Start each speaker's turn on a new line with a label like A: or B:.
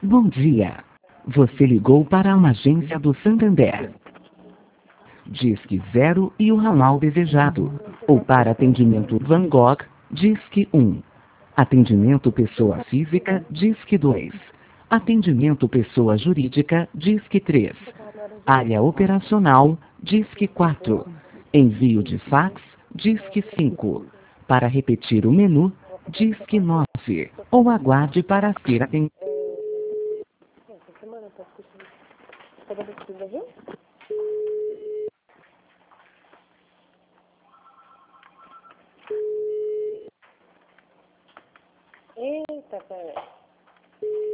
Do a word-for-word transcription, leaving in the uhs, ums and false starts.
A: Bom dia. Você ligou para uma agência do Santander. Disque zero e o ramal desejado. Ou para atendimento Van Gogh, Disque um. Atendimento pessoa física, Disque dois. Atendimento pessoa jurídica, Disque três. Área operacional, Disque quatro. Envio de fax, Disque cinco. Para repetir o menu, Disque nove. Ou aguarde para ser atendido.
B: Essa semana tá discutindo. Pega do Silva, viu? Eita, peraí.